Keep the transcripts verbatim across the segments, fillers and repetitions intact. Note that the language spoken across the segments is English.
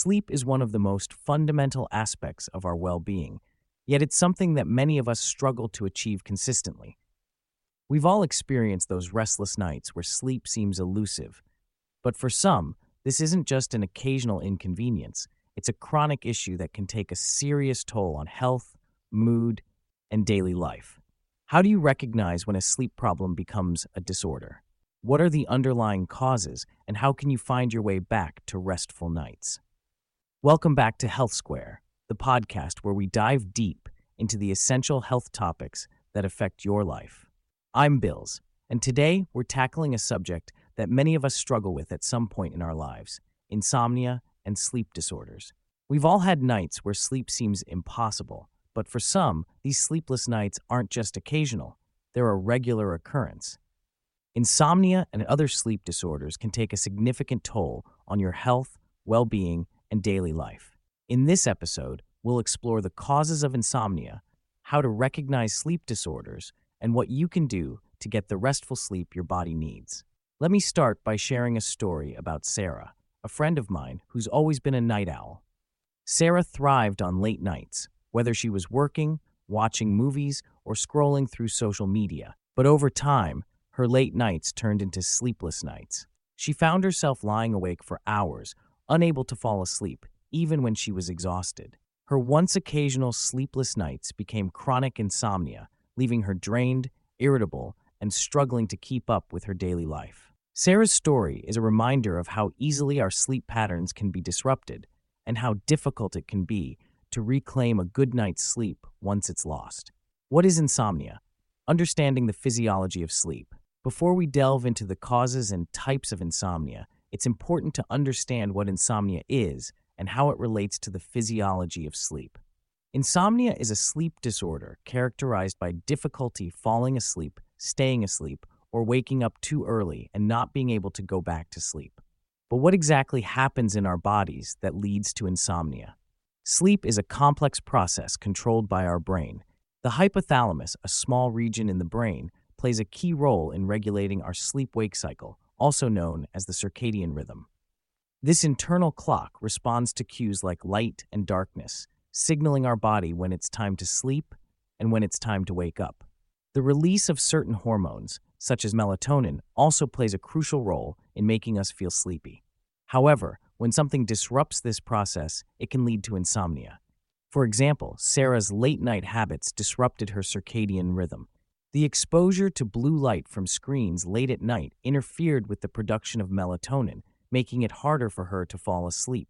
Sleep is one of the most fundamental aspects of our well-being, yet it's something that many of us struggle to achieve consistently. We've all experienced those restless nights where sleep seems elusive, but for some, this isn't just an occasional inconvenience. It's a chronic issue that can take a serious toll on health, mood, and daily life. How do you recognize when a sleep problem becomes a disorder? What are the underlying causes, and how can you find your way back to restful nights? Welcome back to Health Square, the podcast where we dive deep into the essential health topics that affect your life. I'm Bills, and today we're tackling a subject that many of us struggle with at some point in our lives: insomnia and sleep disorders. We've all had nights where sleep seems impossible, but for some, these sleepless nights aren't just occasional, they're a regular occurrence. Insomnia and other sleep disorders can take a significant toll on your health, well-being, and daily life. In this episode, we'll explore the causes of insomnia, how to recognize sleep disorders, and what you can do to get the restful sleep your body needs. Let me start by sharing a story about Sarah, a friend of mine who's always been a night owl. Sarah thrived on late nights, whether she was working, watching movies, or scrolling through social media. But over time, her late nights turned into sleepless nights. She found herself lying awake for hours, unable to fall asleep, even when she was exhausted. Her once occasional sleepless nights became chronic insomnia, leaving her drained, irritable, and struggling to keep up with her daily life. Sarah's story is a reminder of how easily our sleep patterns can be disrupted and how difficult it can be to reclaim a good night's sleep once it's lost. What is insomnia? Understanding the physiology of sleep. Before we delve into the causes and types of insomnia, it's important to understand what insomnia is and how it relates to the physiology of sleep. Insomnia is a sleep disorder characterized by difficulty falling asleep, staying asleep, or waking up too early and not being able to go back to sleep. But what exactly happens in our bodies that leads to insomnia? Sleep is a complex process controlled by our brain. The hypothalamus, a small region in the brain, plays a key role in regulating our sleep-wake cycle, also known as the circadian rhythm. This internal clock responds to cues like light and darkness, signaling our body when it's time to sleep and when it's time to wake up. The release of certain hormones, such as melatonin, also plays a crucial role in making us feel sleepy. However, when something disrupts this process, it can lead to insomnia. For example, Sarah's late-night habits disrupted her circadian rhythm. The exposure to blue light from screens late at night interfered with the production of melatonin, making it harder for her to fall asleep.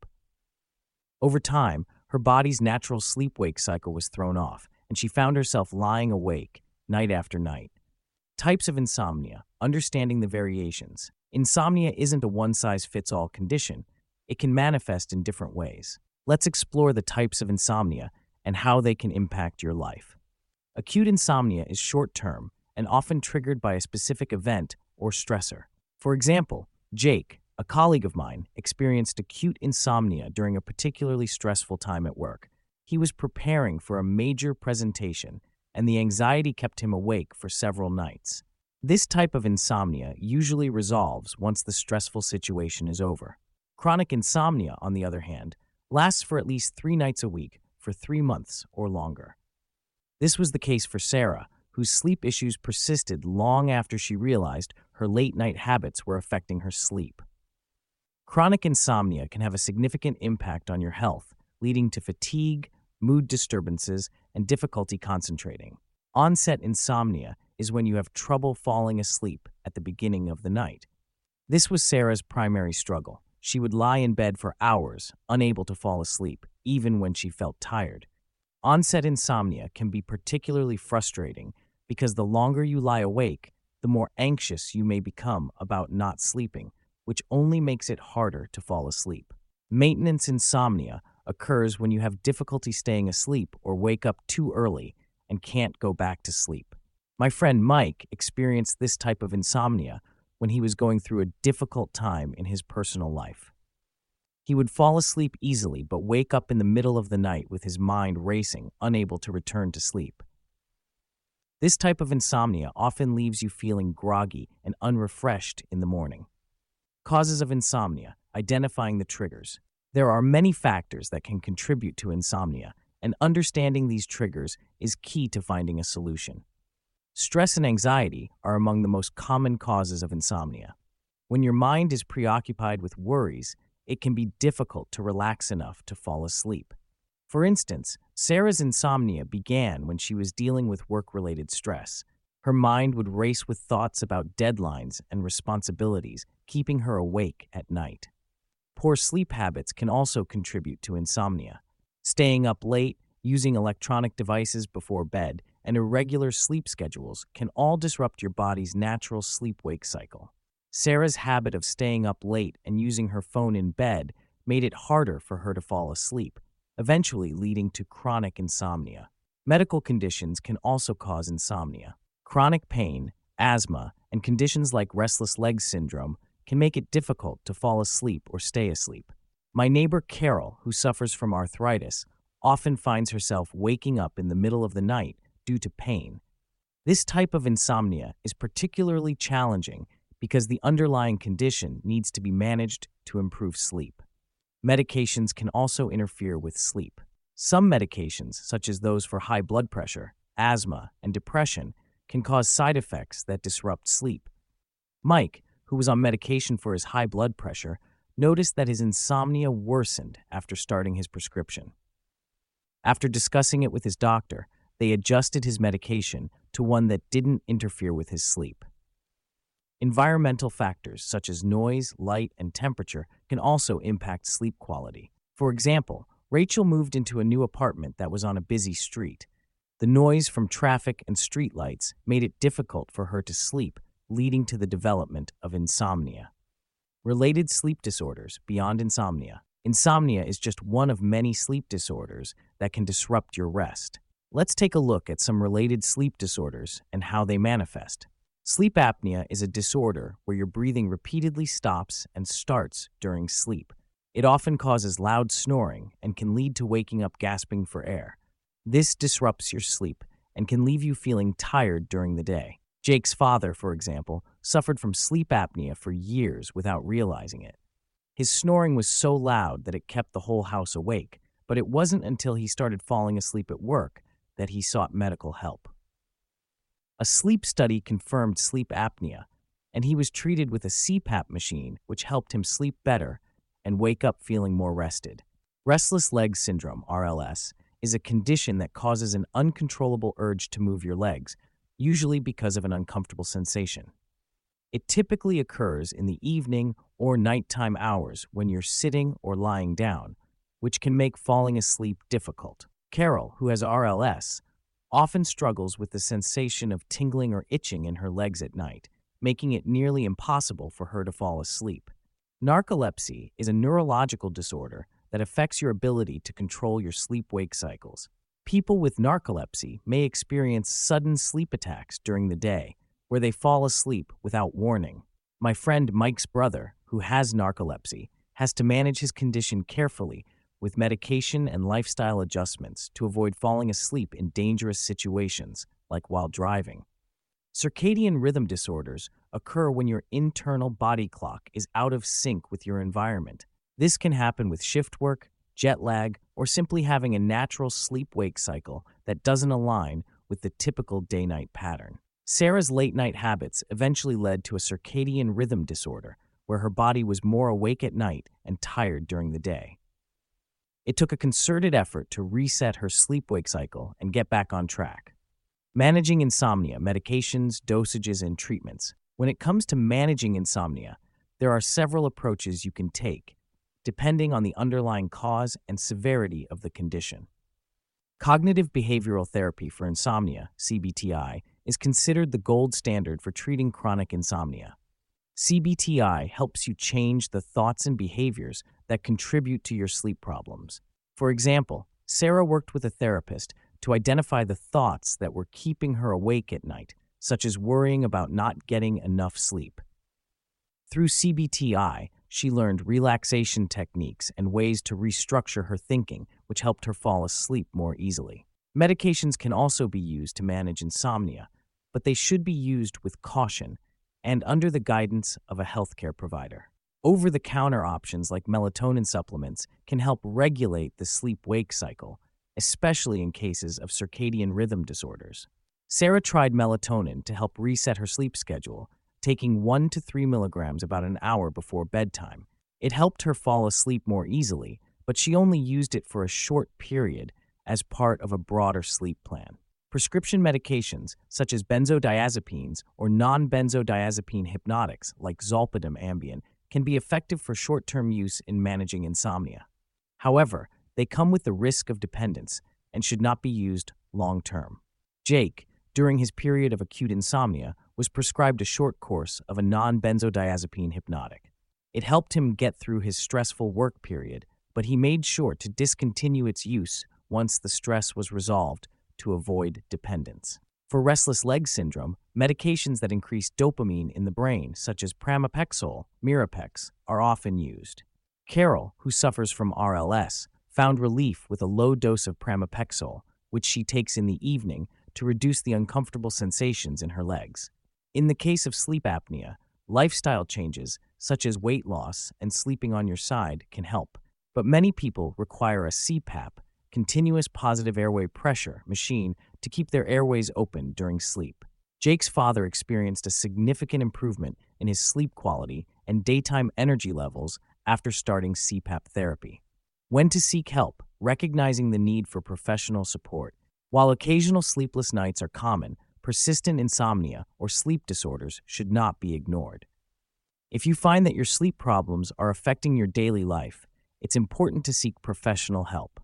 Over time, her body's natural sleep-wake cycle was thrown off, and she found herself lying awake night after night. Types of insomnia. Understanding the variations. Insomnia isn't a one-size-fits-all condition. It can manifest in different ways. Let's explore the types of insomnia and how they can impact your life. Acute insomnia is short-term and often triggered by a specific event or stressor. For example, Jake, a colleague of mine, experienced acute insomnia during a particularly stressful time at work. He was preparing for a major presentation, and the anxiety kept him awake for several nights. This type of insomnia usually resolves once the stressful situation is over. Chronic insomnia, on the other hand, lasts for at least three nights a week for three months or longer. This was the case for Sarah, whose sleep issues persisted long after she realized her late-night habits were affecting her sleep. Chronic insomnia can have a significant impact on your health, leading to fatigue, mood disturbances, and difficulty concentrating. Onset insomnia is when you have trouble falling asleep at the beginning of the night. This was Sarah's primary struggle. She would lie in bed for hours, unable to fall asleep, even when she felt tired. Onset insomnia can be particularly frustrating because the longer you lie awake, the more anxious you may become about not sleeping, which only makes it harder to fall asleep. Maintenance insomnia occurs when you have difficulty staying asleep or wake up too early and can't go back to sleep. My friend Mike experienced this type of insomnia when he was going through a difficult time in his personal life. He would fall asleep easily but wake up in the middle of the night with his mind racing, unable to return to sleep. This type of insomnia often leaves you feeling groggy and unrefreshed in the morning. Causes of insomnia: identifying the triggers. There are many factors that can contribute to insomnia, and understanding these triggers is key to finding a solution. Stress and anxiety are among the most common causes of insomnia. When your mind is preoccupied with worries, it can be difficult to relax enough to fall asleep. For instance, Sarah's insomnia began when she was dealing with work-related stress. Her mind would race with thoughts about deadlines and responsibilities, keeping her awake at night. Poor sleep habits can also contribute to insomnia. Staying up late, using electronic devices before bed, and irregular sleep schedules can all disrupt your body's natural sleep-wake cycle. Sarah's habit of staying up late and using her phone in bed made it harder for her to fall asleep, eventually leading to chronic insomnia. Medical conditions can also cause insomnia. Chronic pain, asthma, and conditions like restless leg syndrome can make it difficult to fall asleep or stay asleep. My neighbor Carol, who suffers from arthritis, often finds herself waking up in the middle of the night due to pain. This type of insomnia is particularly challenging because the underlying condition needs to be managed to improve sleep. Medications can also interfere with sleep. Some medications, such as those for high blood pressure, asthma, and depression, can cause side effects that disrupt sleep. Mike, who was on medication for his high blood pressure, noticed that his insomnia worsened after starting his prescription. After discussing it with his doctor, they adjusted his medication to one that didn't interfere with his sleep. Environmental factors such as noise, light, and temperature can also impact sleep quality. For example, Rachel moved into a new apartment that was on a busy street. The noise from traffic and streetlights made it difficult for her to sleep, leading to the development of insomnia. Related sleep disorders beyond insomnia. Insomnia is just one of many sleep disorders that can disrupt your rest. Let's take a look at some related sleep disorders and how they manifest. Sleep apnea is a disorder where your breathing repeatedly stops and starts during sleep. It often causes loud snoring and can lead to waking up gasping for air. This disrupts your sleep and can leave you feeling tired during the day. Jake's father, for example, suffered from sleep apnea for years without realizing it. His snoring was so loud that it kept the whole house awake, but it wasn't until he started falling asleep at work that he sought medical help. A sleep study confirmed sleep apnea, and he was treated with a C PAP machine, which helped him sleep better and wake up feeling more rested. Restless leg syndrome, R L S, is a condition that causes an uncontrollable urge to move your legs, usually because of an uncomfortable sensation. It typically occurs in the evening or nighttime hours when you're sitting or lying down, which can make falling asleep difficult. Carol, who has R L S, often struggles with the sensation of tingling or itching in her legs at night, making it nearly impossible for her to fall asleep. Narcolepsy is a neurological disorder that affects your ability to control your sleep-wake cycles. People with narcolepsy may experience sudden sleep attacks during the day, where they fall asleep without warning. My friend Mike's brother, who has narcolepsy, has to manage his condition carefully with medication and lifestyle adjustments to avoid falling asleep in dangerous situations, like while driving. Circadian rhythm disorders occur when your internal body clock is out of sync with your environment. This can happen with shift work, jet lag, or simply having a natural sleep-wake cycle that doesn't align with the typical day-night pattern. Sarah's late-night habits eventually led to a circadian rhythm disorder, where her body was more awake at night and tired during the day. It took a concerted effort to reset her sleep-wake cycle and get back on track. Managing insomnia, medications, dosages, and treatments. When it comes to managing insomnia, there are several approaches you can take, depending on the underlying cause and severity of the condition. Cognitive behavioral therapy for insomnia, C B T I, is considered the gold standard for treating chronic insomnia. C B T I helps you change the thoughts and behaviors that contribute to your sleep problems. For example, Sarah worked with a therapist to identify the thoughts that were keeping her awake at night, such as worrying about not getting enough sleep. Through C B T I, she learned relaxation techniques and ways to restructure her thinking, which helped her fall asleep more easily. Medications can also be used to manage insomnia, but they should be used with caution and under the guidance of a healthcare provider. Over-the-counter options like melatonin supplements can help regulate the sleep-wake cycle, especially in cases of circadian rhythm disorders. Sarah tried melatonin to help reset her sleep schedule, taking one to three milligrams about an hour before bedtime. It helped her fall asleep more easily, but she only used it for a short period as part of a broader sleep plan. Prescription medications, such as benzodiazepines or non-benzodiazepine hypnotics like zolpidem Ambien, can be effective for short-term use in managing insomnia. However, they come with the risk of dependence and should not be used long-term. Jake, during his period of acute insomnia, was prescribed a short course of a non-benzodiazepine hypnotic. It helped him get through his stressful work period, but he made sure to discontinue its use once the stress was resolved to avoid dependence. For restless leg syndrome, medications that increase dopamine in the brain, such as pramipexole, Mirapex, are often used. Carol, who suffers from R L S, found relief with a low dose of pramipexole, which she takes in the evening to reduce the uncomfortable sensations in her legs. In the case of sleep apnea, lifestyle changes, such as weight loss and sleeping on your side, can help. But many people require a C PAP, continuous positive airway pressure, machine to keep their airways open during sleep. Jake's father experienced a significant improvement in his sleep quality and daytime energy levels after starting C PAP therapy. When to seek help, recognizing the need for professional support. While occasional sleepless nights are common, persistent insomnia or sleep disorders should not be ignored. If you find that your sleep problems are affecting your daily life, it's important to seek professional help.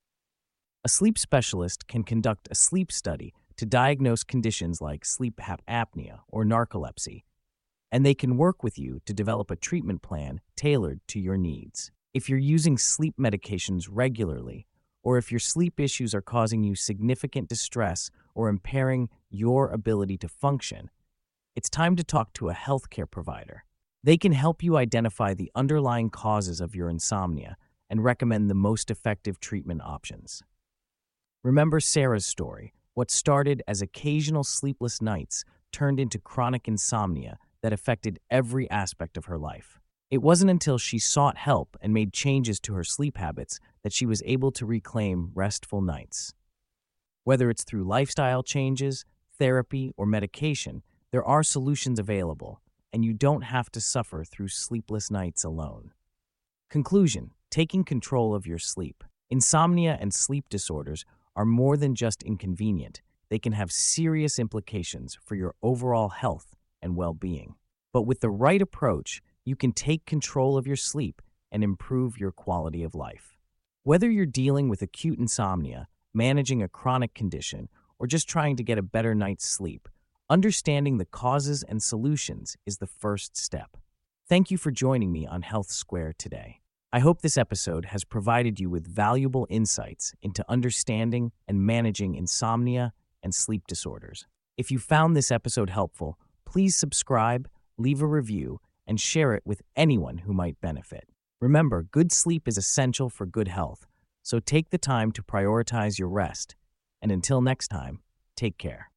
A sleep specialist can conduct a sleep study to diagnose conditions like sleep apnea or narcolepsy, and they can work with you to develop a treatment plan tailored to your needs. If you're using sleep medications regularly, or if your sleep issues are causing you significant distress or impairing your ability to function, it's time to talk to a healthcare provider. They can help you identify the underlying causes of your insomnia and recommend the most effective treatment options. Remember Sarah's story. What started as occasional sleepless nights turned into chronic insomnia that affected every aspect of her life. It wasn't until she sought help and made changes to her sleep habits that she was able to reclaim restful nights. Whether it's through lifestyle changes, therapy, or medication, there are solutions available, and you don't have to suffer through sleepless nights alone. Conclusion: taking control of your sleep. Insomnia and sleep disorders are more than just inconvenient. They can have serious implications for your overall health and well-being. But with the right approach, you can take control of your sleep and improve your quality of life. Whether you're dealing with acute insomnia, managing a chronic condition, or just trying to get a better night's sleep, understanding the causes and solutions is the first step. Thank you for joining me on Health Square today. I hope this episode has provided you with valuable insights into understanding and managing insomnia and sleep disorders. If you found this episode helpful, please subscribe, leave a review, and share it with anyone who might benefit. Remember, good sleep is essential for good health, so take the time to prioritize your rest. And until next time, take care.